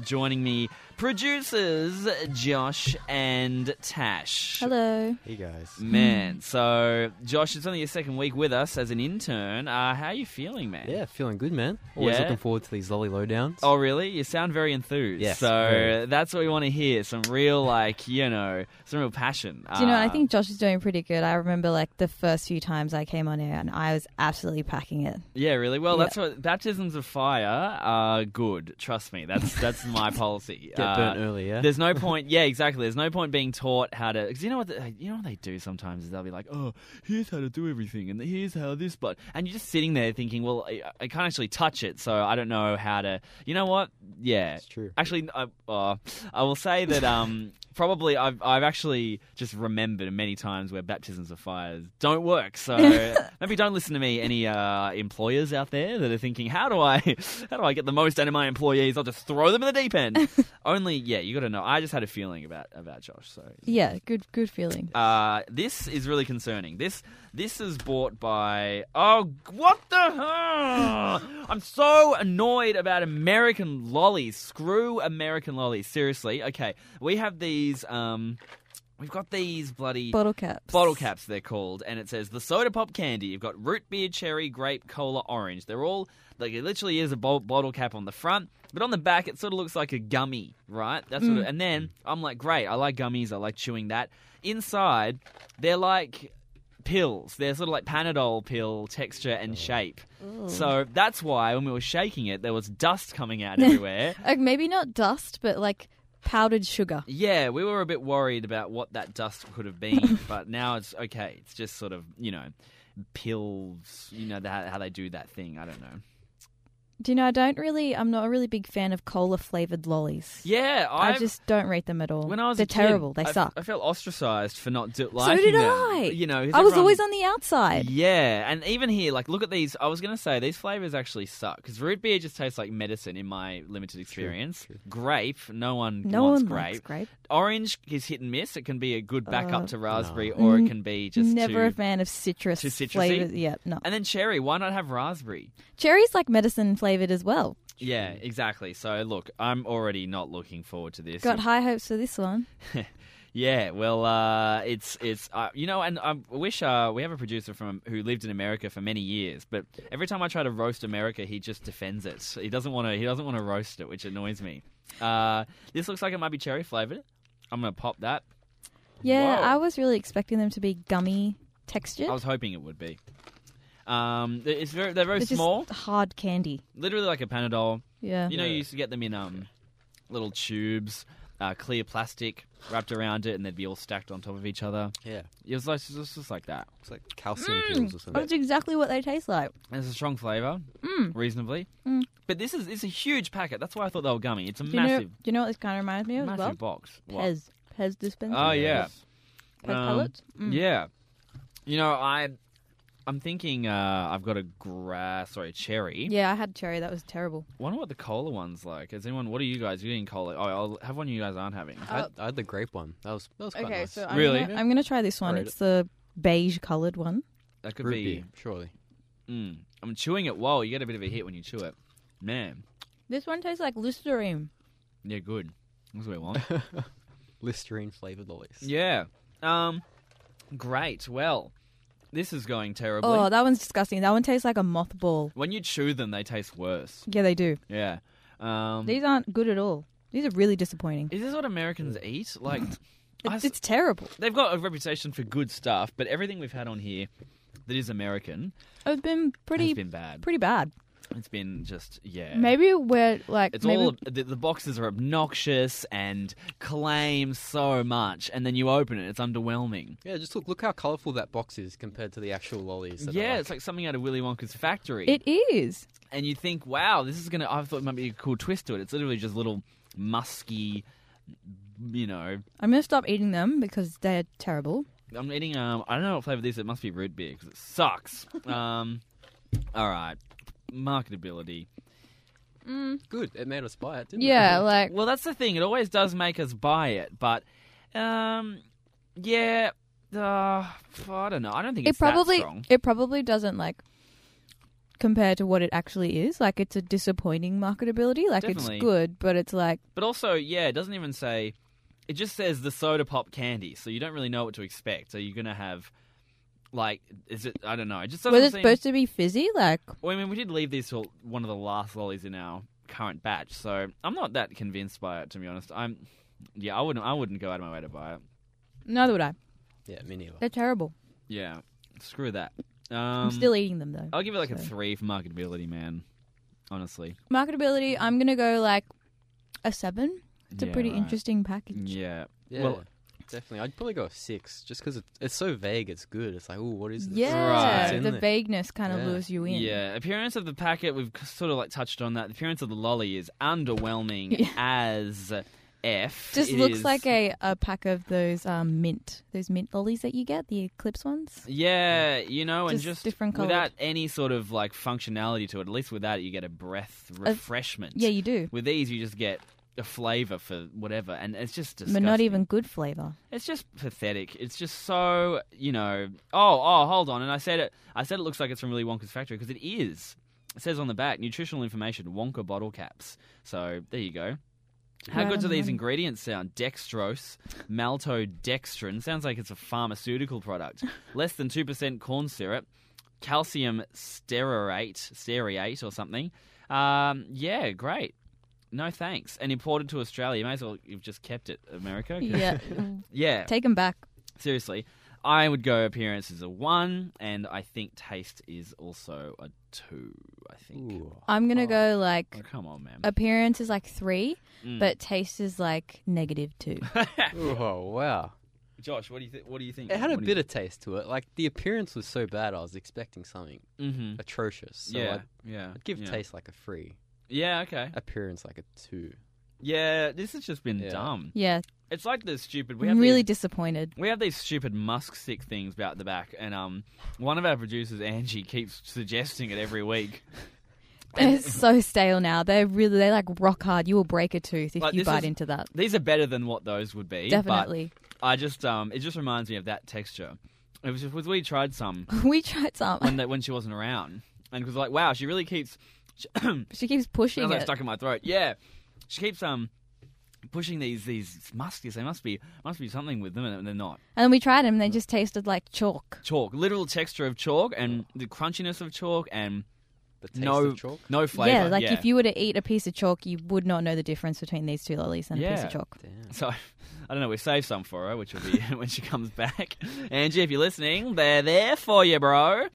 joining me, producers Josh and Tash. Hello. Hey guys. Man, so Josh, it's only your second week with us as an intern. How are you feeling, man? Yeah, feeling good, man. Always Yeah? looking forward to these lolly lowdowns. Oh, really? You sound very enthused. Yes, So very. that's what we want to hear. Some real, some real passion. Do you know, I think Josh is doing pretty good. I remember the first few times I came on air and I was absolutely packing it. Yeah, really? Well, Yeah. that's what baptisms of fire are good. Trust me. That's my policy. Get burnt early, yeah? There's no point. Yeah, exactly. There's no point being taught how to. Because you know what they do sometimes is they'll be like, oh, here's how to do everything, and here's how this, and you're just sitting there thinking, well, I can't actually touch it, so I don't know how to. You know what? Yeah, It's true. Actually, I will say that probably I've actually just remembered many times where baptisms of fire don't work. So maybe don't listen to me, any employers out there that are thinking, how do I get the most out of my employees? I'll just throw them in the deep end. Only, yeah, you got to know. I just had a feeling about Josh. So Yeah, good feeling. this is really concerning. This is bought by. Oh, what the hell? I'm so annoyed about American lollies. Screw American lollies. Seriously. Okay, we have these. We've got these bloody Bottle caps. bottle caps, they're called, and it says the soda pop candy. You've got root beer, cherry, grape, cola, orange. They're all it literally is a bottle cap on the front, but on the back it sort of looks like a gummy, right? That's what and then I'm like, great, I like gummies, I like chewing that. Inside, they're like pills. They're sort of like Panadol pill texture and shape. So that's why when we were shaking it, there was dust coming out everywhere. Maybe not dust, but powdered sugar. Yeah, we were a bit worried about what that dust could have been, but now it's okay. It's just sort of, pills, how they do that thing. I don't know. Do you know, I'm not a really big fan of cola-flavoured lollies. Yeah, I just don't rate them at all. when I was They're a kid, terrible. They suck. I felt ostracized for not liking So did them. I. 'cause I was everyone- always on the outside. Yeah, and even here, look at these. I was going to say, these flavours actually suck, because root beer just tastes like medicine in my limited experience. True. Grape, no one No wants one grape. likes grape. Orange is hit and miss. It can be a good backup to raspberry, or it can be just Never too... a fan of citrus too citrusy? flavours. Yeah, no. And then cherry, why not have raspberry? Cherry's like medicine flavoured as well. Yeah, exactly. So, look, I'm already not looking forward to this. Got high hopes for this one. Yeah, well, it's and I wish we have a producer who lived in America for many years, but every time I try to roast America, he just defends it. He doesn't want to roast it, which annoys me. This looks like it might be cherry flavored. I'm gonna pop that. Yeah, Whoa. I was really expecting them to be gummy textured. I was hoping it would be. They're very They're small, just hard candy. literally like a Panadol. Yeah. You used to get them in little tubes, clear plastic wrapped around it, and they'd be all stacked on top of each other. Yeah. It was just like that. It's like calcium pills or something. That's exactly what they taste like. It's a strong flavour, reasonably. But it's a huge packet. That's why I thought they were gummy. It's a Do you know, massive, do you know what this kind of reminds me of as well? massive box. What? Pez dispenser. Oh yeah, Pez pellets. yeah. I'm thinking I've got a cherry. Yeah, I had cherry. That was terrible. Wonder what the cola one's like. What are you guys doing cola? Oh, I'll have one you guys aren't having. I had the grape one. That was quite Okay, nice. so Really? I'm gonna try this one. Alright. It's the beige coloured one. That could Root be. beer, surely. I'm chewing it. Whoa, you get a bit of a hit when you chew it. Man, This one tastes like Listerine. yeah, good. That's what we want. Listerine flavored lollies. Yeah. Great. Well, this is going terribly. Oh, that one's disgusting. That one tastes like a mothball. When you chew them, they taste worse. Yeah, they do. Yeah. These aren't good at all. These are really disappointing. Is this what Americans eat? Like, It's terrible. they've got a reputation for good stuff, but everything we've had on here that is American It's been has been bad. pretty bad. It's been just, yeah. Maybe we're It's all the boxes are obnoxious and claim so much, and then you open it, it's underwhelming. Yeah, just look how colourful that box is compared to the actual lollies. that are Yeah, it's like something out of Willy Wonka's factory. It is. And you think, wow, this is I thought it might be a cool twist to it. It's literally just little musky, I'm gonna stop eating them because they're terrible. I'm eating, I don't know what flavour this is. It must be root beer because it sucks. All right. Marketability. good. It made us buy it, didn't Yeah, it? like Well, that's the thing. It always does make us buy it, but yeah, I don't know. I don't think it it's that probably strong. it probably doesn't like compared to what it actually is. Like, it's a disappointing marketability. Like, Definitely. it's good, but it's like, But also, yeah, it doesn't even say. It just says the soda pop candy, so you don't really know what to expect. So you're gonna have, like, is it? I don't know. It just doesn't was it seem. supposed to be fizzy? Like, Well, I mean, we did leave these till one of the last lollies in our current batch, so I'm not that convinced by it, to be honest. I wouldn't go out of my way to buy it. neither would I. Yeah, me neither. They're terrible. Yeah, screw that. I'm still eating them, though. I'll give it like a so. 3 for marketability, man. Honestly, Marketability, I'm going to go like a 7. It's a Yeah, pretty right. interesting package. Yeah. Yeah, Well, definitely. I'd probably go a 6, just because it's so vague. It's good. It's like, oh, what is this? Yeah, Right. What's in the there? vagueness kind of Yeah. lures you in. Yeah, appearance of the packet, we've sort of like touched on that. The appearance of the lolly is underwhelming Yeah. as F. Just It looks is- like a pack of those mint lollies that you get, the Eclipse ones. Yeah, you know, and Just just different coloured. without any sort of like functionality to it. At least with that, you get a breath refreshment. Yeah, you do. With these, you just get a flavour for whatever, and it's just disgusting. But not even good flavour. It's just pathetic. It's just so, you know. Oh, hold on. And I said it looks like it's from Willy Wonka's factory because it is. It says on the back, nutritional information, Wonka bottle caps. So there you go. How Right good on do the these money. ingredients sound? Dextrose, maltodextrin. Sounds like it's a pharmaceutical product. Less than 2% corn syrup, calcium stearate or something. Yeah, great. No thanks. And imported to Australia. You may as well you've just kept it, America. 'cause- Yeah. yeah. Take them back. Seriously. I would go appearance as a 1, and I think taste is also a 2, I think. Ooh. I'm going to go Oh, like come on, man. appearance is like 3, Mm. but taste is like -2. Oh, wow. Josh, what do you think? What do you think? It had a bit of taste to it. Like, the appearance was so bad, I was expecting something Mm-hmm. atrocious. So Yeah, yeah. I'd give yeah. taste like a 3. Yeah, okay. Appearance like a 2. Yeah, this has just been Yeah. dumb. Yeah, It's like the stupid. I'm really disappointed. We have these stupid musk stick things about the back, and one of our producers, Angie, keeps suggesting it every week. They're so stale now. They're like rock hard. You will break a tooth if Like, you this bite is- into that. These are better than what those would be. Definitely. But I just it just reminds me of that texture. It was just we tried some We tried some. when she wasn't around, and it was like, wow, she really keeps. She keeps pushing Smells like it. stuck in my throat. Yeah, she keeps pushing these muskies. They must be something with them, and they're not. And then we tried them and they just tasted like chalk. Chalk, literal texture of chalk, and the crunchiness of chalk, and The taste no of chalk? no flavor. Yeah, like if you were to eat a piece of chalk, you would not know the difference between these 2 lollies and a piece Yeah. of chalk. Damn. So I don't know. We saved some for her, which will be when she comes back. Angie, if you're listening, they're there for you, bro.